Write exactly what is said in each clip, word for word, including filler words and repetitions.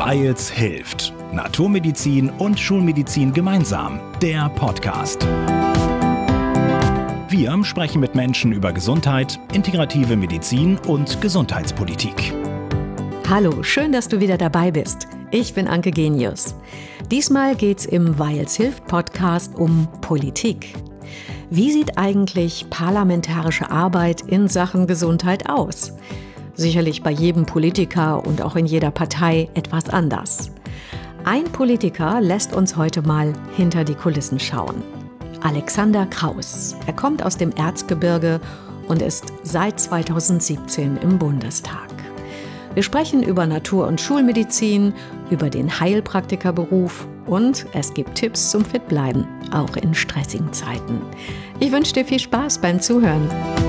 Weils hilft. Naturmedizin und Schulmedizin gemeinsam. Der Podcast. Wir sprechen mit Menschen über Gesundheit, integrative Medizin und Gesundheitspolitik. Hallo, schön, dass du wieder dabei bist. Ich bin Anke Genius. Diesmal geht's im Weils hilft Podcast um Politik. Wie sieht eigentlich parlamentarische Arbeit in Sachen Gesundheit aus? Sicherlich bei jedem Politiker und auch in jeder Partei etwas anders. Ein Politiker lässt uns heute mal hinter die Kulissen schauen. Alexander Kraus. Er kommt aus dem Erzgebirge und ist seit zweitausendsiebzehn im Bundestag. Wir sprechen über Natur- und Schulmedizin, über den Heilpraktikerberuf und es gibt Tipps zum Fitbleiben, auch in stressigen Zeiten. Ich wünsche dir viel Spaß beim Zuhören.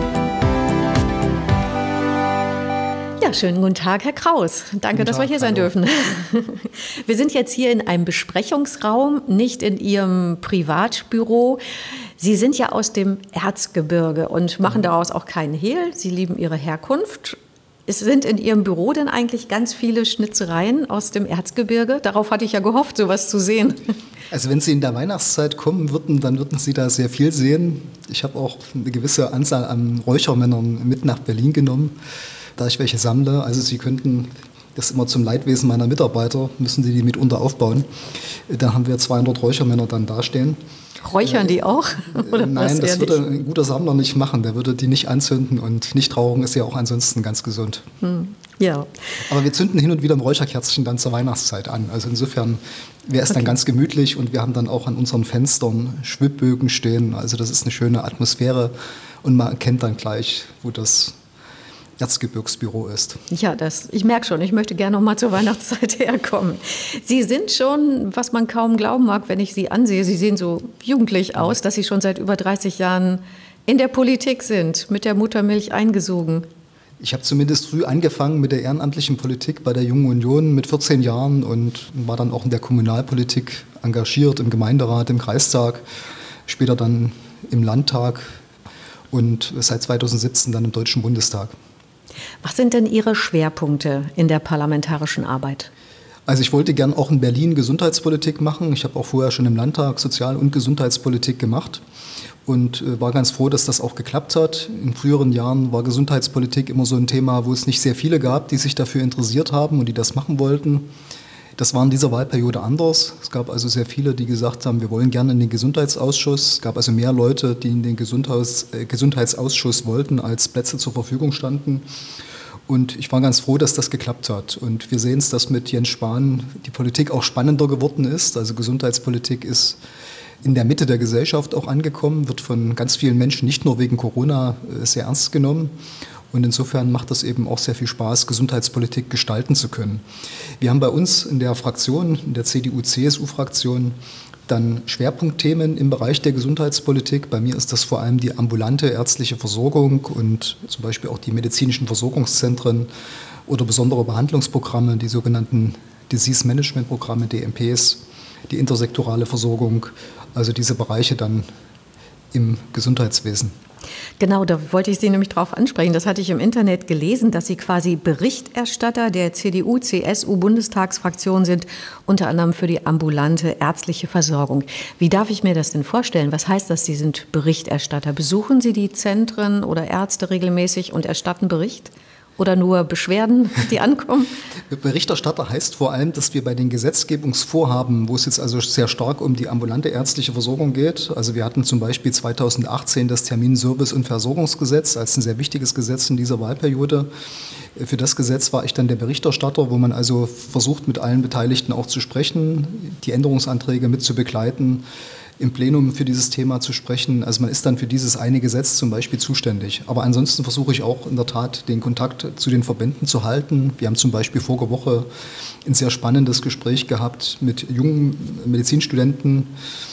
Ja, schönen guten Tag, Herr Kraus. Danke, Guten dass Tag, wir hier sein hallo. dürfen. Wir sind jetzt hier in einem Besprechungsraum, nicht in Ihrem Privatbüro. Sie sind ja aus dem Erzgebirge und machen daraus auch keinen Hehl. Sie lieben Ihre Herkunft. Es sind in Ihrem Büro denn eigentlich ganz viele Schnitzereien aus dem Erzgebirge? Darauf hatte ich ja gehofft, sowas zu sehen. Also wenn Sie in der Weihnachtszeit kommen würden, dann würden Sie da sehr viel sehen. Ich habe auch eine gewisse Anzahl an Räuchermännern mit nach Berlin genommen, da ich welche sammle. Also Sie könnten, das immer zum Leidwesen meiner Mitarbeiter, müssen Sie die mitunter aufbauen. Da haben wir zweihundert Räuchermänner dann dastehen. Räuchern die auch? Oder Nein, was das eher würde nicht? ein guter Sammler nicht machen. Der würde die nicht anzünden und nicht rauchen ist ja auch ansonsten ganz gesund. Hm, ja. Aber wir zünden hin und wieder ein Räucherkerzchen dann zur Weihnachtszeit an. Also insofern wäre es Okay. dann ganz gemütlich und wir haben dann auch an unseren Fenstern Schwibbögen stehen. Also das ist eine schöne Atmosphäre und man erkennt dann gleich, wo das Erzgebirgsbüro ist. Ja, das, ich merke schon, ich möchte gerne noch mal zur Weihnachtszeit herkommen. Sie sind schon, was man kaum glauben mag, wenn ich Sie ansehe, Sie sehen so jugendlich aus, dass Sie schon seit über dreißig Jahren in der Politik sind, mit der Muttermilch eingesogen. Ich habe zumindest früh angefangen mit der ehrenamtlichen Politik bei der Jungen Union mit vierzehn Jahren und war dann auch in der Kommunalpolitik engagiert, im Gemeinderat, im Kreistag, später dann im Landtag und seit zweitausendsiebzehn dann im Deutschen Bundestag. Was sind denn Ihre Schwerpunkte in der parlamentarischen Arbeit? Also ich wollte gern auch in Berlin Gesundheitspolitik machen. Ich habe auch vorher schon im Landtag Sozial- und Gesundheitspolitik gemacht und äh, war ganz froh, dass das auch geklappt hat. In früheren Jahren war Gesundheitspolitik immer so ein Thema, wo es nicht sehr viele gab, die sich dafür interessiert haben und die das machen wollten. Das war in dieser Wahlperiode anders. Es gab also sehr viele, die gesagt haben, wir wollen gerne in den Gesundheitsausschuss. Es gab also mehr Leute, die in den Gesundheits- äh, Gesundheitsausschuss wollten, als Plätze zur Verfügung standen. Und ich war ganz froh, dass das geklappt hat. Und wir sehen es, dass mit Jens Spahn die Politik auch spannender geworden ist. Also Gesundheitspolitik ist in der Mitte der Gesellschaft auch angekommen, wird von ganz vielen Menschen nicht nur wegen Corona äh, sehr ernst genommen. Und insofern macht es eben auch sehr viel Spaß, Gesundheitspolitik gestalten zu können. Wir haben bei uns in der Fraktion, in der C D U-C S U-Fraktion, dann Schwerpunktthemen im Bereich der Gesundheitspolitik. Bei mir ist das vor allem die ambulante ärztliche Versorgung und zum Beispiel auch die medizinischen Versorgungszentren oder besondere Behandlungsprogramme, die sogenannten Disease Management Programme, D M Ps, die intersektorale Versorgung, also diese Bereiche dann im Gesundheitswesen. Genau, da wollte ich Sie nämlich drauf ansprechen. Das hatte ich im Internet gelesen, dass Sie quasi Berichterstatter der C D U-C S U-Bundestagsfraktion sind, unter anderem für die ambulante ärztliche Versorgung. Wie darf ich mir das denn vorstellen? Was heißt das, Sie sind Berichterstatter? Besuchen Sie die Zentren oder Ärzte regelmäßig und erstatten Bericht? Oder nur Beschwerden, die ankommen? Berichterstatter heißt vor allem, dass wir bei den Gesetzgebungsvorhaben, wo es jetzt also sehr stark um die ambulante ärztliche Versorgung geht, also wir hatten zum Beispiel zweitausendachtzehn das Terminservice- und Versorgungsgesetz als ein sehr wichtiges Gesetz in dieser Wahlperiode. Für das Gesetz war ich dann der Berichterstatter, wo man also versucht, mit allen Beteiligten auch zu sprechen, die Änderungsanträge mit zu begleiten, im Plenum für dieses Thema zu sprechen. Also man ist dann für dieses eine Gesetz zum Beispiel zuständig. Aber ansonsten versuche ich auch in der Tat, den Kontakt zu den Verbänden zu halten. Wir haben zum Beispiel vorige Woche ein sehr spannendes Gespräch gehabt mit jungen Medizinstudenten,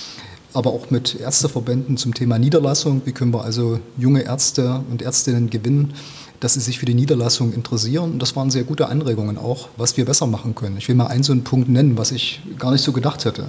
aber auch mit Ärzteverbänden zum Thema Niederlassung. Wie können wir also junge Ärzte und Ärztinnen gewinnen, dass sie sich für die Niederlassung interessieren. Und das waren sehr gute Anregungen auch, was wir besser machen können. Ich will mal einen so einen Punkt nennen, was ich gar nicht so gedacht hätte.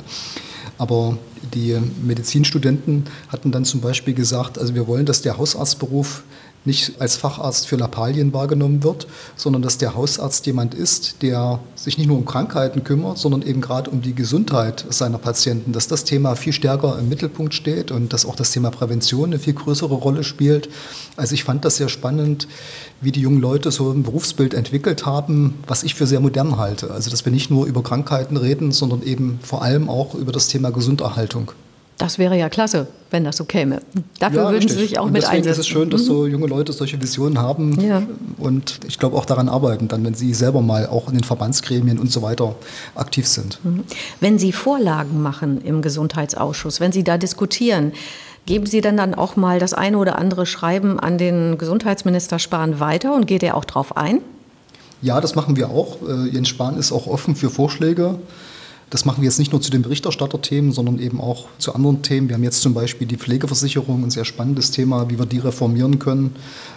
Aber die Medizinstudenten hatten dann zum Beispiel gesagt, also wir wollen, dass der Hausarztberuf nicht als Facharzt für Lappalien wahrgenommen wird, sondern dass der Hausarzt jemand ist, der sich nicht nur um Krankheiten kümmert, sondern eben gerade um die Gesundheit seiner Patienten, dass das Thema viel stärker im Mittelpunkt steht und dass auch das Thema Prävention eine viel größere Rolle spielt. Also ich fand das sehr spannend, wie die jungen Leute so ein Berufsbild entwickelt haben, was ich für sehr modern halte. Also dass wir nicht nur über Krankheiten reden, sondern eben vor allem auch über das Thema Gesunderhaltung. Das wäre ja klasse, wenn das so käme. Dafür ja, würden richtig. Sie sich auch und mit deswegen einsetzen. Ist es schön, dass so junge Leute solche Visionen haben ja. und ich glaube auch daran arbeiten, dann, wenn sie selber mal auch in den Verbandsgremien und so weiter aktiv sind. Wenn Sie Vorlagen machen im Gesundheitsausschuss, wenn Sie da diskutieren, geben Sie dann dann auch mal das eine oder andere Schreiben an den Gesundheitsminister Spahn weiter und geht er auch drauf ein? Ja, das machen wir auch. Jens Spahn ist auch offen für Vorschläge. Das machen wir jetzt nicht nur zu den Berichterstatterthemen, sondern eben auch zu anderen Themen. Wir haben jetzt zum Beispiel die Pflegeversicherung, ein sehr spannendes Thema, wie wir die reformieren können.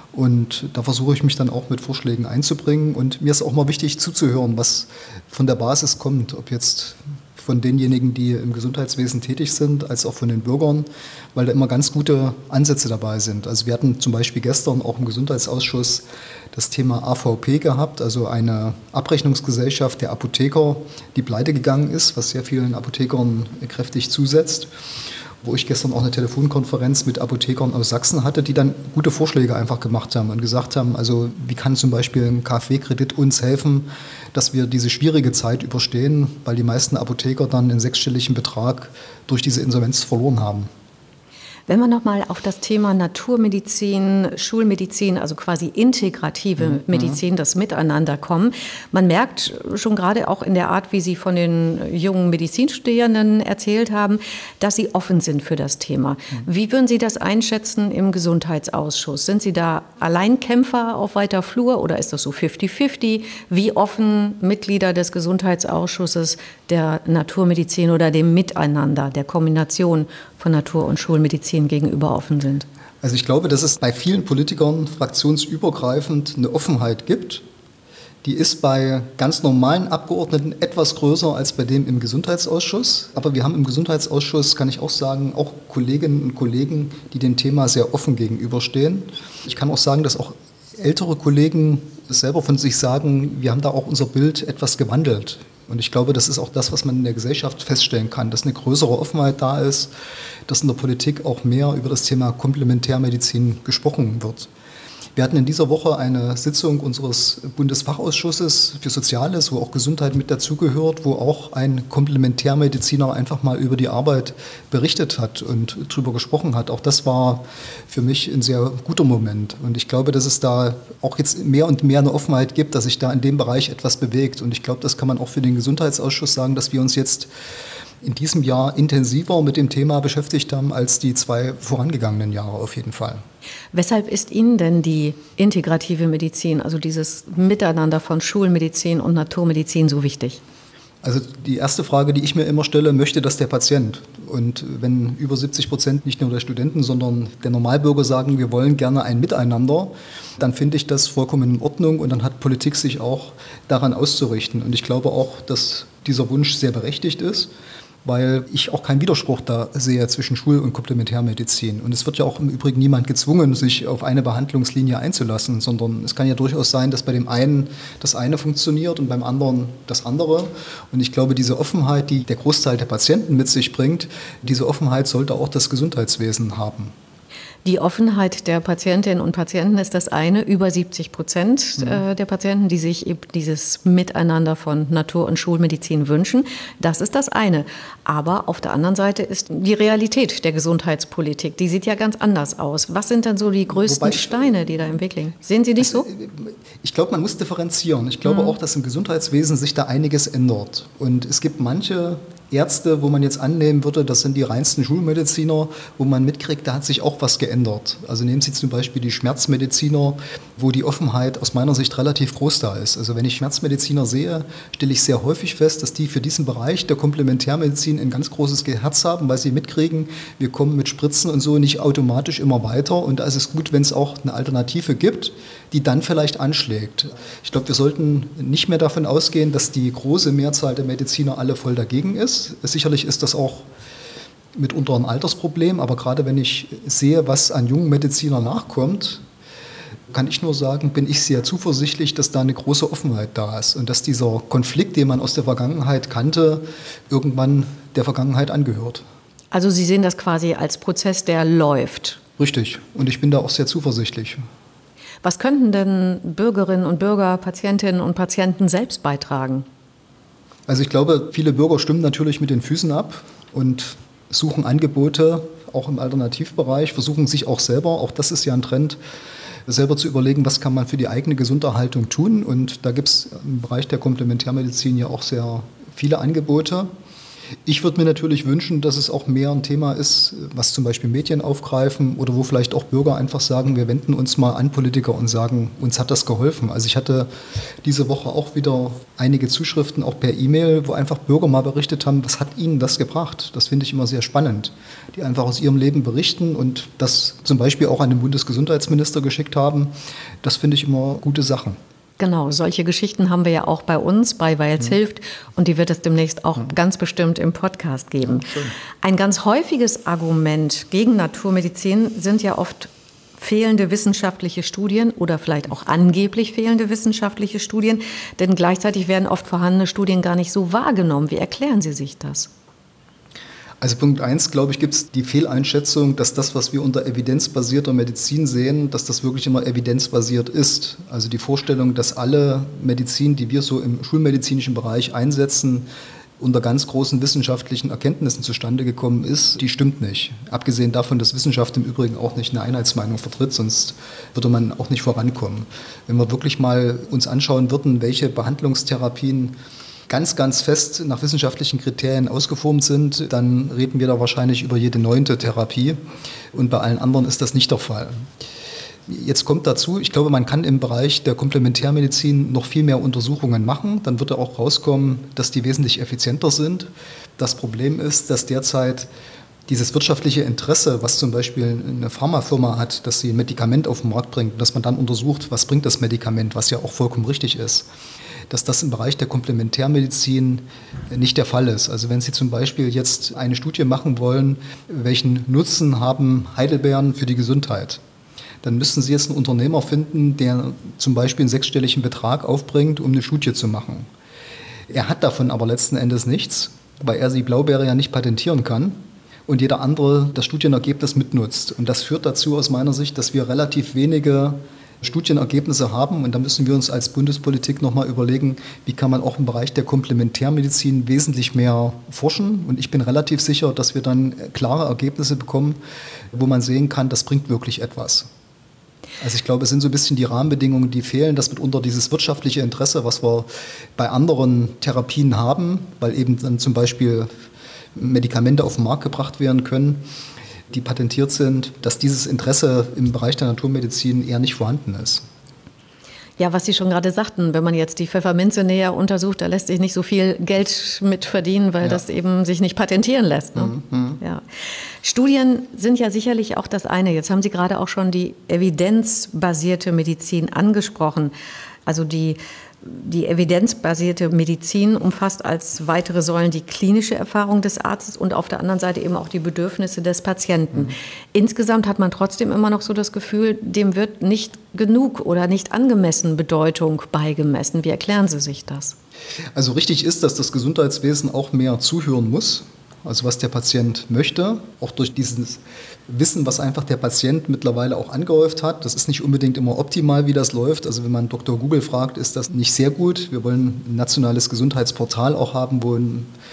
Und da versuche ich mich dann auch mit Vorschlägen einzubringen. Und mir ist auch mal wichtig zuzuhören, was von der Basis kommt, ob jetzt von denjenigen, die im Gesundheitswesen tätig sind, als auch von den Bürgern, weil da immer ganz gute Ansätze dabei sind. Also wir hatten zum Beispiel gestern auch im Gesundheitsausschuss das Thema A V P gehabt, also eine Abrechnungsgesellschaft der Apotheker, die pleite gegangen ist, was sehr vielen Apothekern kräftig zusetzt, wo ich gestern auch eine Telefonkonferenz mit Apothekern aus Sachsen hatte, die dann gute Vorschläge einfach gemacht haben und gesagt haben, also wie kann zum Beispiel ein KfW-Kredit uns helfen, dass wir diese schwierige Zeit überstehen, weil die meisten Apotheker dann einen sechsstelligen Betrag durch diese Insolvenz verloren haben. Wenn wir nochmal auf das Thema Naturmedizin, Schulmedizin, also quasi integrative mhm. Medizin, das Miteinander kommen. Man merkt schon gerade auch in der Art, wie Sie von den jungen Medizinstudierenden erzählt haben, dass Sie offen sind für das Thema. Mhm. Wie würden Sie das einschätzen im Gesundheitsausschuss? Sind Sie da Alleinkämpfer auf weiter Flur oder ist das so fifty fifty? Wie offen Mitglieder des Gesundheitsausschusses der Naturmedizin oder dem Miteinander, der Kombination von Natur- und Schulmedizin gegenüber offen sind? Also ich glaube, dass es bei vielen Politikern fraktionsübergreifend eine Offenheit gibt. Die ist bei ganz normalen Abgeordneten etwas größer als bei dem im Gesundheitsausschuss. Aber wir haben im Gesundheitsausschuss, kann ich auch sagen, auch Kolleginnen und Kollegen, die dem Thema sehr offen gegenüberstehen. Ich kann auch sagen, dass auch ältere Kollegen selber von sich sagen, wir haben da auch unser Bild etwas gewandelt. Und ich glaube, das ist auch das, was man in der Gesellschaft feststellen kann, dass eine größere Offenheit da ist, dass in der Politik auch mehr über das Thema Komplementärmedizin gesprochen wird. Wir hatten in dieser Woche eine Sitzung unseres Bundesfachausschusses für Soziales, wo auch Gesundheit mit dazugehört, wo auch ein Komplementärmediziner einfach mal über die Arbeit berichtet hat und darüber gesprochen hat. Auch das war für mich ein sehr guter Moment. Und ich glaube, dass es da auch jetzt mehr und mehr eine Offenheit gibt, dass sich da in dem Bereich etwas bewegt. Und ich glaube, das kann man auch für den Gesundheitsausschuss sagen, dass wir uns jetzt in diesem Jahr intensiver mit dem Thema beschäftigt haben als die zwei vorangegangenen Jahre auf jeden Fall. Weshalb ist Ihnen denn die integrative Medizin, also dieses Miteinander von Schulmedizin und Naturmedizin so wichtig? Also die erste Frage, die ich mir immer stelle, möchte das der Patient? Und wenn über siebzig Prozent nicht nur der Studenten, sondern der Normalbürger sagen, wir wollen gerne ein Miteinander, dann finde ich das vollkommen in Ordnung und dann hat Politik sich auch daran auszurichten. Und ich glaube auch, dass dieser Wunsch sehr berechtigt ist, weil ich auch keinen Widerspruch da sehe zwischen Schul- und Komplementärmedizin. Und es wird ja auch im Übrigen niemand gezwungen, sich auf eine Behandlungslinie einzulassen, sondern es kann ja durchaus sein, dass bei dem einen das eine funktioniert und beim anderen das andere. Und ich glaube, diese Offenheit, die der Großteil der Patienten mit sich bringt, diese Offenheit sollte auch das Gesundheitswesen haben. Die Offenheit der Patientinnen und Patienten ist das eine. Über siebzig Prozent mhm. der Patienten, die sich eben dieses Miteinander von Natur- und Schulmedizin wünschen. Das ist das eine. Aber auf der anderen Seite ist die Realität der Gesundheitspolitik. Die sieht ja ganz anders aus. Was sind denn so die größten ich, Steine, die da im Weg liegen? Sehen Sie nicht so? Ich glaube, man muss differenzieren. Ich glaube mhm. auch, dass im Gesundheitswesen sich da einiges ändert. Und es gibt manche Ärzte, wo man jetzt annehmen würde, das sind die reinsten Schulmediziner, wo man mitkriegt, da hat sich auch was geändert. Also nehmen Sie zum Beispiel die Schmerzmediziner, wo die Offenheit aus meiner Sicht relativ groß da ist. Also wenn ich Schmerzmediziner sehe, stelle ich sehr häufig fest, dass die für diesen Bereich der Komplementärmedizin ein ganz großes Herz haben, weil sie mitkriegen, wir kommen mit Spritzen und so nicht automatisch immer weiter. Und da ist es gut, wenn es auch eine Alternative gibt, die dann vielleicht anschlägt. Ich glaube, wir sollten nicht mehr davon ausgehen, dass die große Mehrzahl der Mediziner alle voll dagegen ist. Sicherlich ist das auch mitunter ein Altersproblem, aber gerade wenn ich sehe, was an jungen Medizinern nachkommt, kann ich nur sagen, bin ich sehr zuversichtlich, dass da eine große Offenheit da ist und dass dieser Konflikt, den man aus der Vergangenheit kannte, irgendwann der Vergangenheit angehört. Also Sie sehen das quasi als Prozess, der läuft. Richtig. Und ich bin da auch sehr zuversichtlich. Was könnten denn Bürgerinnen und Bürger, Patientinnen und Patienten selbst beitragen? Also ich glaube, viele Bürger stimmen natürlich mit den Füßen ab und suchen Angebote, auch im Alternativbereich, versuchen sich auch selber, auch das ist ja ein Trend, selber zu überlegen, was kann man für die eigene Gesunderhaltung tun. Und da gibt es im Bereich der Komplementärmedizin ja auch sehr viele Angebote. Ich würde mir natürlich wünschen, dass es auch mehr ein Thema ist, was zum Beispiel Medien aufgreifen oder wo vielleicht auch Bürger einfach sagen, wir wenden uns mal an Politiker und sagen, uns hat das geholfen. Also ich hatte diese Woche auch wieder einige Zuschriften, auch per E-Mail, wo einfach Bürger mal berichtet haben, was hat ihnen das gebracht? Das finde ich immer sehr spannend, die einfach aus ihrem Leben berichten und das zum Beispiel auch an den Bundesgesundheitsminister geschickt haben. Das finde ich immer gute Sachen. Genau, solche Geschichten haben wir ja auch bei uns, bei Weils mhm. hilft, und die wird es demnächst auch mhm. ganz bestimmt im Podcast geben. Ja, ein ganz häufiges Argument gegen Naturmedizin sind ja oft fehlende wissenschaftliche Studien oder vielleicht auch angeblich fehlende wissenschaftliche Studien, denn gleichzeitig werden oft vorhandene Studien gar nicht so wahrgenommen. Wie erklären Sie sich das? Also Punkt eins, glaube ich, gibt es die Fehleinschätzung, dass das, was wir unter evidenzbasierter Medizin sehen, dass das wirklich immer evidenzbasiert ist. Also die Vorstellung, dass alle Medizin, die wir so im schulmedizinischen Bereich einsetzen, unter ganz großen wissenschaftlichen Erkenntnissen zustande gekommen ist, die stimmt nicht. Abgesehen davon, dass Wissenschaft im Übrigen auch nicht eine Einheitsmeinung vertritt, sonst würde man auch nicht vorankommen. Wenn wir wirklich mal uns anschauen würden, welche Behandlungstherapien ganz, ganz fest nach wissenschaftlichen Kriterien ausgeformt sind, dann reden wir da wahrscheinlich über jede neunte Therapie und bei allen anderen ist das nicht der Fall. Jetzt kommt dazu, ich glaube, man kann im Bereich der Komplementärmedizin noch viel mehr Untersuchungen machen, dann wird auch rauskommen, dass die wesentlich effizienter sind. Das Problem ist, dass derzeit dieses wirtschaftliche Interesse, was zum Beispiel eine Pharmafirma hat, dass sie ein Medikament auf den Markt bringt, dass man dann untersucht, was bringt das Medikament, was ja auch vollkommen richtig ist, dass das im Bereich der Komplementärmedizin nicht der Fall ist. Also wenn Sie zum Beispiel jetzt eine Studie machen wollen, welchen Nutzen haben Heidelbeeren für die Gesundheit, dann müssten Sie jetzt einen Unternehmer finden, der zum Beispiel einen sechsstelligen Betrag aufbringt, um eine Studie zu machen. Er hat davon aber letzten Endes nichts, weil er die Blaubeere ja nicht patentieren kann und jeder andere das Studienergebnis mitnutzt. Und das führt dazu aus meiner Sicht, dass wir relativ wenige Studienergebnisse haben und da müssen wir uns als Bundespolitik nochmal überlegen, wie kann man auch im Bereich der Komplementärmedizin wesentlich mehr forschen und ich bin relativ sicher, dass wir dann klare Ergebnisse bekommen, wo man sehen kann, das bringt wirklich etwas. Also ich glaube, es sind so ein bisschen die Rahmenbedingungen, die fehlen, dass mitunter dieses wirtschaftliche Interesse, was wir bei anderen Therapien haben, weil eben dann zum Beispiel Medikamente auf den Markt gebracht werden können, die patentiert sind, dass dieses Interesse im Bereich der Naturmedizin eher nicht vorhanden ist. Ja, was Sie schon gerade sagten, wenn man jetzt die Pfefferminze näher untersucht, da lässt sich nicht so viel Geld mit verdienen, weil ja. das eben sich nicht patentieren lässt. Ne? Mhm. Ja. Studien sind ja sicherlich auch das eine. Jetzt haben Sie gerade auch schon die evidenzbasierte Medizin angesprochen. Also die Die evidenzbasierte Medizin umfasst als weitere Säulen die klinische Erfahrung des Arztes und auf der anderen Seite eben auch die Bedürfnisse des Patienten. Mhm. Insgesamt hat man trotzdem immer noch so das Gefühl, dem wird nicht genug oder nicht angemessen Bedeutung beigemessen. Wie erklären Sie sich das? Also richtig ist, dass das Gesundheitswesen auch mehr zuhören muss. Also was der Patient möchte, auch durch dieses Wissen, was einfach der Patient mittlerweile auch angehäuft hat. Das ist nicht unbedingt immer optimal, wie das läuft. Also wenn man Doktor Google fragt, ist das nicht sehr gut. Wir wollen ein nationales Gesundheitsportal auch haben, wo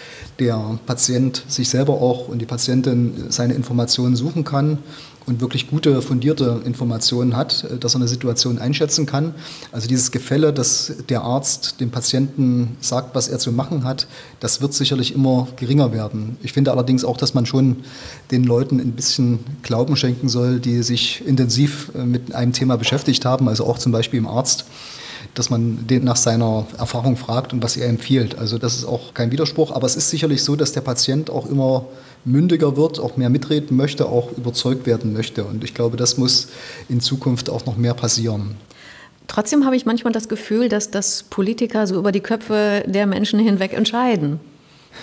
der Patient sich selber auch und die Patientin seine Informationen suchen kann und wirklich gute, fundierte Informationen hat, dass er eine Situation einschätzen kann. Also dieses Gefälle, dass der Arzt dem Patienten sagt, was er zu machen hat, das wird sicherlich immer geringer werden. Ich finde allerdings auch, dass man schon den Leuten ein bisschen Glauben schenken soll, die sich intensiv mit einem Thema beschäftigt haben, also auch zum Beispiel im Arzt, dass man den nach seiner Erfahrung fragt und was er empfiehlt. Also das ist auch kein Widerspruch, aber es ist sicherlich so, dass der Patient auch immer mündiger wird, auch mehr mitreden möchte, auch überzeugt werden möchte. Und ich glaube, das muss in Zukunft auch noch mehr passieren. Trotzdem habe ich manchmal das Gefühl, dass das Politiker so über die Köpfe der Menschen hinweg entscheiden.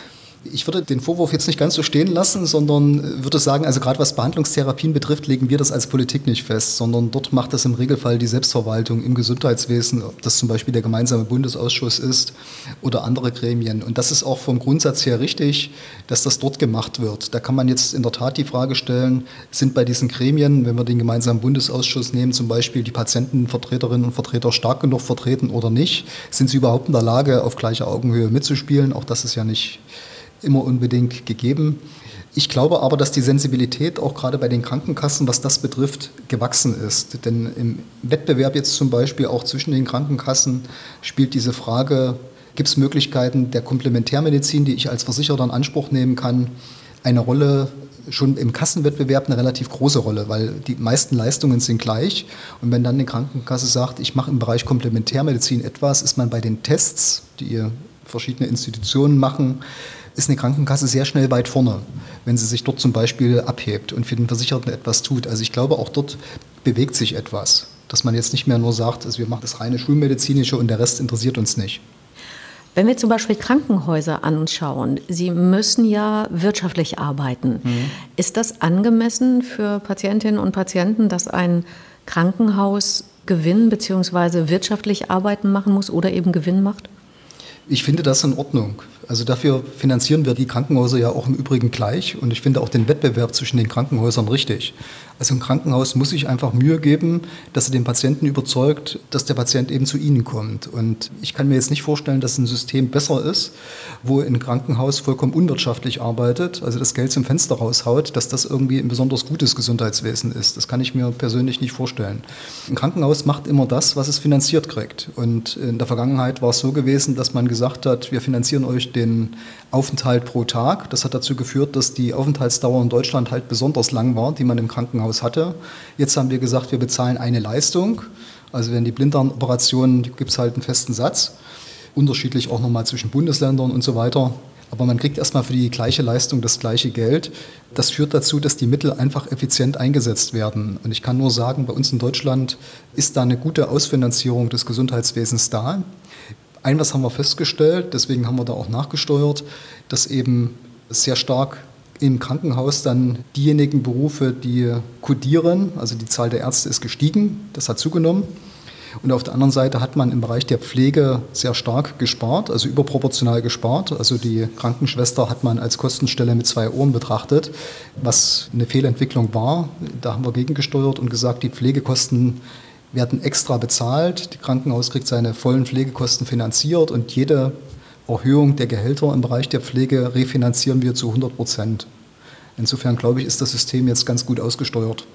Ich würde den Vorwurf jetzt nicht ganz so stehen lassen, sondern würde sagen, also gerade was Behandlungstherapien betrifft, legen wir das als Politik nicht fest, sondern dort macht das im Regelfall die Selbstverwaltung im Gesundheitswesen, ob das zum Beispiel der gemeinsame Bundesausschuss ist oder andere Gremien. Und das ist auch vom Grundsatz her richtig, dass das dort gemacht wird. Da kann man jetzt in der Tat die Frage stellen, sind bei diesen Gremien, wenn wir den gemeinsamen Bundesausschuss nehmen, zum Beispiel die Patientenvertreterinnen und Vertreter stark genug vertreten oder nicht? Sind sie überhaupt in der Lage, auf gleicher Augenhöhe mitzuspielen? Auch das ist ja nicht immer unbedingt gegeben. Ich glaube aber, dass die Sensibilität auch gerade bei den Krankenkassen, was das betrifft, gewachsen ist. Denn im Wettbewerb jetzt zum Beispiel auch zwischen den Krankenkassen spielt diese Frage, gibt es Möglichkeiten der Komplementärmedizin, die ich als Versicherter in Anspruch nehmen kann, eine Rolle, schon im Kassenwettbewerb eine relativ große Rolle, weil die meisten Leistungen sind gleich. Und wenn dann eine Krankenkasse sagt, ich mache im Bereich Komplementärmedizin etwas, ist man bei den Tests, die verschiedene Institutionen machen, ist eine Krankenkasse sehr schnell weit vorne, wenn sie sich dort zum Beispiel abhebt und für den Versicherten etwas tut. Also ich glaube, auch dort bewegt sich etwas, dass man jetzt nicht mehr nur sagt, also wir machen das reine Schulmedizinische und der Rest interessiert uns nicht. Wenn wir zum Beispiel Krankenhäuser anschauen, sie müssen ja wirtschaftlich arbeiten. Mhm. Ist das angemessen für Patientinnen und Patienten, dass ein Krankenhaus Gewinn bzw. wirtschaftlich arbeiten machen muss oder eben Gewinn macht? Ich finde das in Ordnung. Also dafür finanzieren wir die Krankenhäuser ja auch im Übrigen gleich und ich finde auch den Wettbewerb zwischen den Krankenhäusern richtig. Also ein Krankenhaus muss sich einfach Mühe geben, dass er den Patienten überzeugt, dass der Patient eben zu ihnen kommt. Und ich kann mir jetzt nicht vorstellen, dass ein System besser ist, wo ein Krankenhaus vollkommen unwirtschaftlich arbeitet, also das Geld zum Fenster raushaut, dass das irgendwie ein besonders gutes Gesundheitswesen ist. Das kann ich mir persönlich nicht vorstellen. Ein Krankenhaus macht immer das, was es finanziert kriegt. Und in der Vergangenheit war es so gewesen, dass man gesagt hat, wir finanzieren euch den Aufenthalt pro Tag. Das hat dazu geführt, dass die Aufenthaltsdauer in Deutschland halt besonders lang war, die man im Krankenhaus hatte. Jetzt haben wir gesagt, wir bezahlen eine Leistung. Also wenn die Blinddarmoperationen, gibt es halt einen festen Satz. Unterschiedlich auch nochmal zwischen Bundesländern und so weiter. Aber man kriegt erstmal für die gleiche Leistung das gleiche Geld. Das führt dazu, dass die Mittel einfach effizient eingesetzt werden. Und ich kann nur sagen, bei uns in Deutschland ist da eine gute Ausfinanzierung des Gesundheitswesens da. Ein was haben wir festgestellt, deswegen haben wir da auch nachgesteuert, dass eben sehr stark im Krankenhaus dann diejenigen Berufe, die kodieren, also die Zahl der Ärzte ist gestiegen, das hat zugenommen. Und auf der anderen Seite hat man im Bereich der Pflege sehr stark gespart, also überproportional gespart. Also die Krankenschwester hat man als Kostenstelle mit zwei Ohren betrachtet, was eine Fehlentwicklung war. Da haben wir gegengesteuert und gesagt, die Pflegekosten werden extra bezahlt. Das Krankenhaus kriegt seine vollen Pflegekosten finanziert und jede Erhöhung der Gehälter im Bereich der Pflege refinanzieren wir zu hundert Prozent. Insofern glaube ich, ist das System jetzt ganz gut ausgesteuert.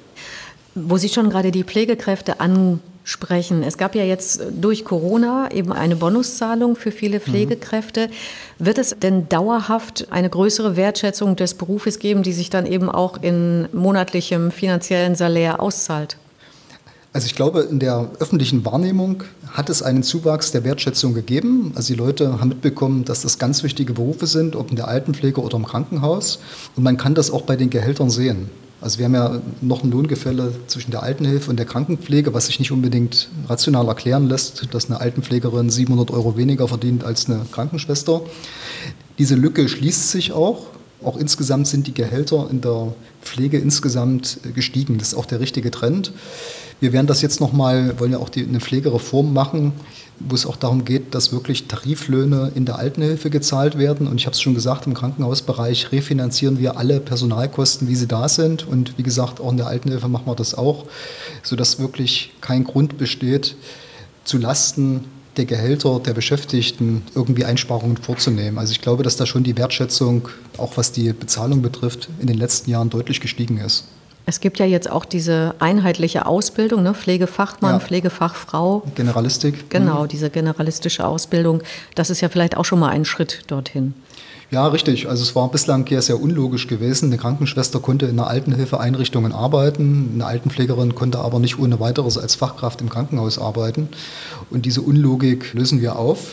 Wo Sie schon gerade die Pflegekräfte ansprechen. Es gab ja jetzt durch Corona eben eine Bonuszahlung für viele Pflegekräfte. Mhm. Wird es denn dauerhaft eine größere Wertschätzung des Berufes geben, die sich dann eben auch in monatlichem finanziellen Salär auszahlt? Also ich glaube, in der öffentlichen Wahrnehmung hat es einen Zuwachs der Wertschätzung gegeben. Also die Leute haben mitbekommen, dass das ganz wichtige Berufe sind, ob in der Altenpflege oder im Krankenhaus. Und man kann das auch bei den Gehältern sehen. Also wir haben ja noch ein Lohngefälle zwischen der Altenhilfe und der Krankenpflege, was sich nicht unbedingt rational erklären lässt, dass eine Altenpflegerin siebenhundert Euro weniger verdient als eine Krankenschwester. Diese Lücke schließt sich auch. Auch insgesamt sind die Gehälter in der Pflege insgesamt gestiegen. Das ist auch der richtige Trend. Wir werden das jetzt nochmal, wollen ja auch die, eine Pflegereform machen, wo es auch darum geht, dass wirklich Tariflöhne in der Altenhilfe gezahlt werden. Und ich habe es schon gesagt, im Krankenhausbereich refinanzieren wir alle Personalkosten, wie sie da sind. Und wie gesagt, auch in der Altenhilfe machen wir das auch, sodass wirklich kein Grund besteht, zu Lasten der Gehälter der Beschäftigten irgendwie Einsparungen vorzunehmen. Also ich glaube, dass da schon die Wertschätzung, auch was die Bezahlung betrifft, in den letzten Jahren deutlich gestiegen ist. Es gibt ja jetzt auch diese einheitliche Ausbildung, ne? Pflegefachmann, ja. Pflegefachfrau. Generalistik. Genau, diese generalistische Ausbildung. Das ist ja vielleicht auch schon mal ein Schritt dorthin. Ja, richtig. Also es war bislang ja sehr unlogisch gewesen. Eine Krankenschwester konnte in einer Altenhilfeeinrichtungen arbeiten, eine Altenpflegerin konnte aber nicht ohne weiteres als Fachkraft im Krankenhaus arbeiten. Und diese Unlogik lösen wir auf.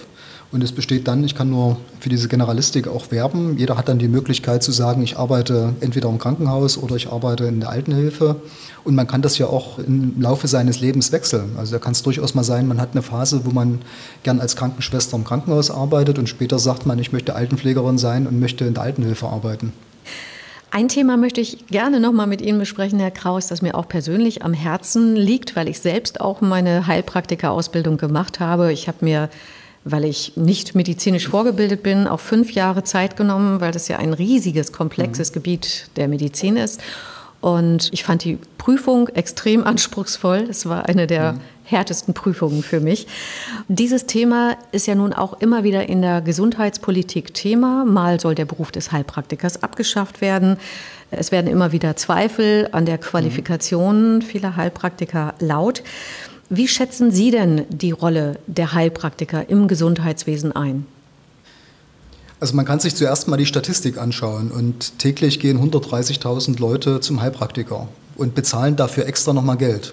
Und es besteht dann, ich kann nur für diese Generalistik auch werben, jeder hat dann die Möglichkeit zu sagen, ich arbeite entweder im Krankenhaus oder ich arbeite in der Altenhilfe. Und man kann das ja auch im Laufe seines Lebens wechseln. Also da kann es durchaus mal sein, man hat eine Phase, wo man gern als Krankenschwester im Krankenhaus arbeitet und später sagt man, ich möchte Altenpflegerin sein und möchte in der Altenhilfe arbeiten. Ein Thema möchte ich gerne noch mal mit Ihnen besprechen, Herr Kraus, das mir auch persönlich am Herzen liegt, weil ich selbst auch meine Heilpraktikerausbildung gemacht habe. Ich habe mir, weil ich nicht medizinisch vorgebildet bin, auch fünf Jahre Zeit genommen, weil das ja ein riesiges, komplexes mhm. Gebiet der Medizin ist. Und ich fand die Prüfung extrem anspruchsvoll. Es war eine der mhm. härtesten Prüfungen für mich. Dieses Thema ist ja nun auch immer wieder in der Gesundheitspolitik Thema. Mal soll der Beruf des Heilpraktikers abgeschafft werden. Es werden immer wieder Zweifel an der Qualifikation mhm. vieler Heilpraktiker laut. Wie schätzen Sie denn die Rolle der Heilpraktiker im Gesundheitswesen ein? Also man kann sich zuerst mal die Statistik anschauen und täglich gehen hundertdreißigtausend Leute zum Heilpraktiker und bezahlen dafür extra nochmal Geld.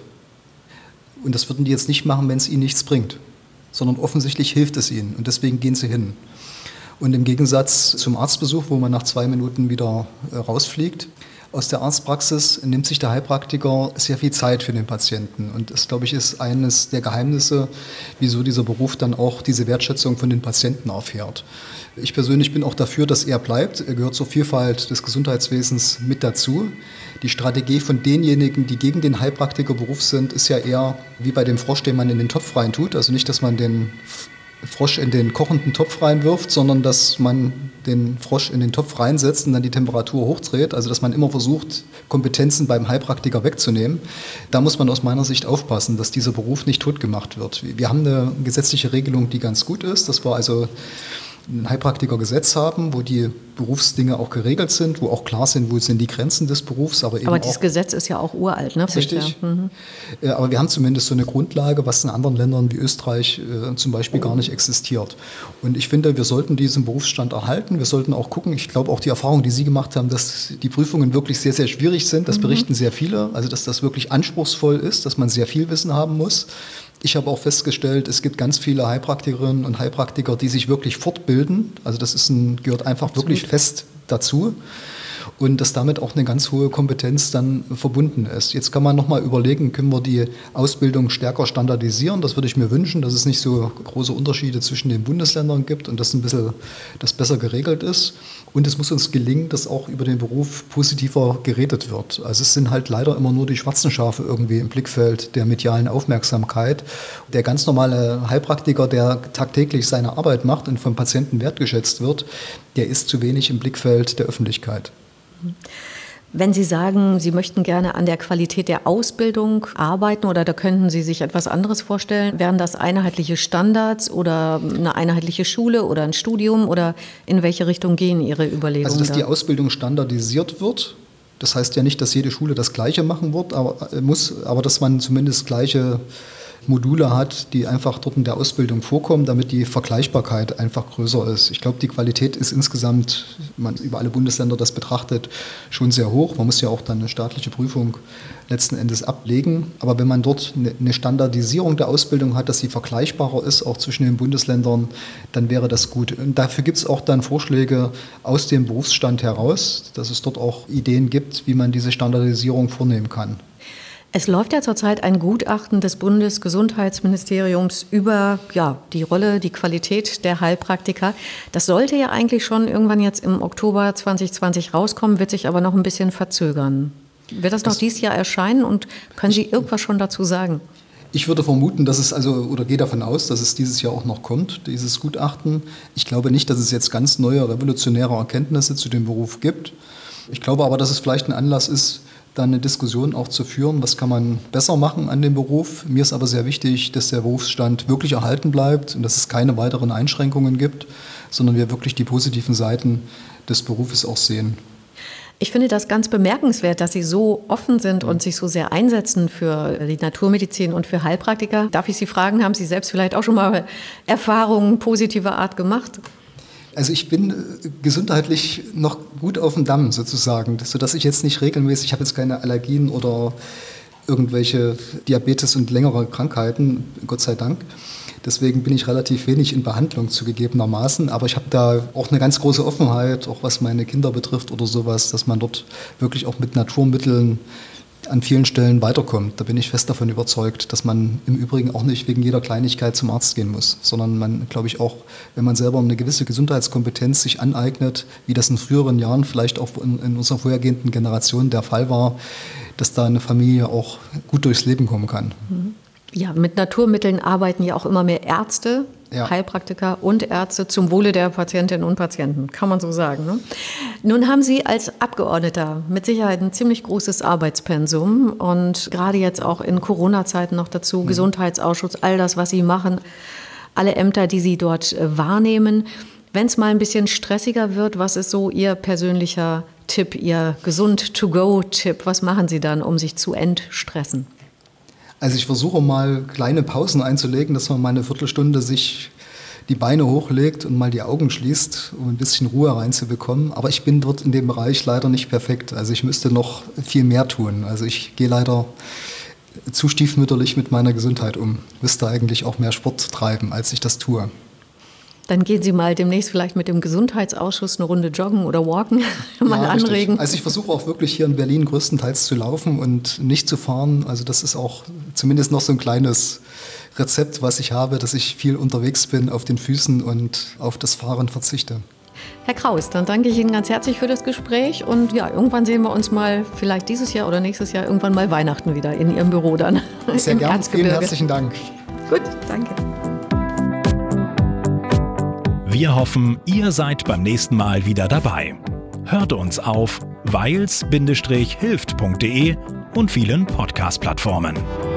Und das würden die jetzt nicht machen, wenn es ihnen nichts bringt, sondern offensichtlich hilft es ihnen und deswegen gehen sie hin. Und im Gegensatz zum Arztbesuch, wo man nach zwei Minuten wieder rausfliegt, aus der Arztpraxis nimmt sich der Heilpraktiker sehr viel Zeit für den Patienten. Und das, glaube ich, ist eines der Geheimnisse, wieso dieser Beruf dann auch diese Wertschätzung von den Patienten erfährt. Ich persönlich bin auch dafür, dass er bleibt. Er gehört zur Vielfalt des Gesundheitswesens mit dazu. Die Strategie von denjenigen, die gegen den Heilpraktikerberuf sind, ist ja eher wie bei dem Frosch, den man in den Topf reintut. Also nicht, dass man den Frosch in den kochenden Topf reinwirft, sondern dass man den Frosch in den Topf reinsetzt und dann die Temperatur hochdreht. Also dass man immer versucht, Kompetenzen beim Heilpraktiker wegzunehmen. Da muss man aus meiner Sicht aufpassen, dass dieser Beruf nicht totgemacht wird. Wir haben eine gesetzliche Regelung, die ganz gut ist. Das war also ein Heilpraktikergesetz haben, wo die Berufsdinge auch geregelt sind, wo auch klar sind, wo sind die Grenzen des Berufs. Aber, eben aber dieses auch, Gesetz ist ja auch uralt, ne? Richtig. Ja. Mhm. Aber wir haben zumindest so eine Grundlage, was in anderen Ländern wie Österreich äh, zum Beispiel gar nicht existiert. Und ich finde, wir sollten diesen Berufsstand erhalten. Wir sollten auch gucken, ich glaube auch die Erfahrung, die Sie gemacht haben, dass die Prüfungen wirklich sehr, sehr schwierig sind. Das mhm. berichten sehr viele. Also dass das wirklich anspruchsvoll ist, dass man sehr viel Wissen haben muss. Ich habe auch festgestellt, es gibt ganz viele Heilpraktikerinnen und Heilpraktiker, die sich wirklich fortbilden. Also das ist ein, gehört einfach Absolut. wirklich fest dazu. Und dass damit auch eine ganz hohe Kompetenz dann verbunden ist. Jetzt kann man nochmal überlegen, können wir die Ausbildung stärker standardisieren? Das würde ich mir wünschen, dass es nicht so große Unterschiede zwischen den Bundesländern gibt und dass ein bisschen das besser geregelt ist. Und es muss uns gelingen, dass auch über den Beruf positiver geredet wird. Also es sind halt leider immer nur die schwarzen Schafe irgendwie im Blickfeld der medialen Aufmerksamkeit. Der ganz normale Heilpraktiker, der tagtäglich seine Arbeit macht und vom Patienten wertgeschätzt wird, der ist zu wenig im Blickfeld der Öffentlichkeit. Wenn Sie sagen, Sie möchten gerne an der Qualität der Ausbildung arbeiten oder da könnten Sie sich etwas anderes vorstellen, wären das einheitliche Standards oder eine einheitliche Schule oder ein Studium oder in welche Richtung gehen Ihre Überlegungen? Also, dass da? die Ausbildung standardisiert wird. Das heißt ja nicht, dass jede Schule das Gleiche machen wird, aber, muss, aber dass man zumindest gleiche Module hat, die einfach dort in der Ausbildung vorkommen, damit die Vergleichbarkeit einfach größer ist. Ich glaube, die Qualität ist insgesamt, wenn man über alle Bundesländer das betrachtet, schon sehr hoch. Man muss ja auch dann eine staatliche Prüfung letzten Endes ablegen. Aber wenn man dort eine Standardisierung der Ausbildung hat, dass sie vergleichbarer ist, auch zwischen den Bundesländern, dann wäre das gut. Und dafür gibt es auch dann Vorschläge aus dem Berufsstand heraus, dass es dort auch Ideen gibt, wie man diese Standardisierung vornehmen kann. Es läuft ja zurzeit ein Gutachten des Bundesgesundheitsministeriums über ja, die Rolle, die Qualität der Heilpraktiker. Das sollte ja eigentlich schon irgendwann jetzt im Oktober zwanzig zwanzig rauskommen, wird sich aber noch ein bisschen verzögern. Wird das noch das, dieses Jahr erscheinen und können Sie irgendwas schon dazu sagen? Ich würde vermuten, dass es also, oder gehe davon aus, dass es dieses Jahr auch noch kommt, dieses Gutachten. Ich glaube nicht, dass es jetzt ganz neue, revolutionäre Erkenntnisse zu dem Beruf gibt. Ich glaube aber, dass es vielleicht ein Anlass ist, dann eine Diskussion auch zu führen, was kann man besser machen an dem Beruf. Mir ist aber sehr wichtig, dass der Berufsstand wirklich erhalten bleibt und dass es keine weiteren Einschränkungen gibt, sondern wir wirklich die positiven Seiten des Berufes auch sehen. Ich finde das ganz bemerkenswert, dass Sie so offen sind und sich so sehr einsetzen für die Naturmedizin und für Heilpraktiker. Darf ich Sie fragen, haben Sie selbst vielleicht auch schon mal Erfahrungen positiver Art gemacht? Also ich bin gesundheitlich noch gut auf dem Damm sozusagen, sodass ich jetzt nicht regelmäßig, ich habe jetzt keine Allergien oder irgendwelche Diabetes und längere Krankheiten, Gott sei Dank. Deswegen bin ich relativ wenig in Behandlung zugegebenermaßen. Aber ich habe da auch eine ganz große Offenheit, auch was meine Kinder betrifft oder sowas, dass man dort wirklich auch mit Naturmitteln an vielen Stellen weiterkommt. Da bin ich fest davon überzeugt, dass man im Übrigen auch nicht wegen jeder Kleinigkeit zum Arzt gehen muss, sondern man, glaube ich, auch, wenn man selber eine gewisse Gesundheitskompetenz sich aneignet, wie das in früheren Jahren vielleicht auch in, in unserer vorhergehenden Generation der Fall war, dass da eine Familie auch gut durchs Leben kommen kann. Ja, mit Naturmitteln arbeiten ja auch immer mehr Ärzte, ja. Heilpraktiker und Ärzte zum Wohle der Patientinnen und Patienten, kann man so sagen. Ne? Nun haben Sie als Abgeordneter mit Sicherheit ein ziemlich großes Arbeitspensum und gerade jetzt auch in Corona-Zeiten noch dazu, mhm. Gesundheitsausschuss, all das, was Sie machen, alle Ämter, die Sie dort wahrnehmen. Wenn es mal ein bisschen stressiger wird, was ist so Ihr persönlicher Tipp, Ihr Gesund-to-go-Tipp? Was machen Sie dann, um sich zu entstressen? Also ich versuche mal kleine Pausen einzulegen, dass man mal eine Viertelstunde sich die Beine hochlegt und mal die Augen schließt, um ein bisschen Ruhe reinzubekommen. Aber ich bin dort in dem Bereich leider nicht perfekt. Also ich müsste noch viel mehr tun. Also ich gehe leider zu stiefmütterlich mit meiner Gesundheit um. Müsste eigentlich auch mehr Sport treiben, als ich das tue. Dann gehen Sie mal demnächst vielleicht mit dem Gesundheitsausschuss eine Runde joggen oder walken, mal ja, anregen. Richtig. Also ich versuche auch wirklich hier in Berlin größtenteils zu laufen und nicht zu fahren. Also das ist auch zumindest noch so ein kleines Rezept, was ich habe, dass ich viel unterwegs bin auf den Füßen und auf das Fahren verzichte. Herr Kraus, dann danke ich Ihnen ganz herzlich für das Gespräch und ja, irgendwann sehen wir uns mal, vielleicht dieses Jahr oder nächstes Jahr, irgendwann mal Weihnachten wieder in Ihrem Büro dann. Sehr gerne, vielen herzlichen Dank. Gut, danke. Wir hoffen, ihr seid beim nächsten Mal wieder dabei. Hört uns auf weils Bindestrich hilft Punkt de und vielen Podcast-Plattformen.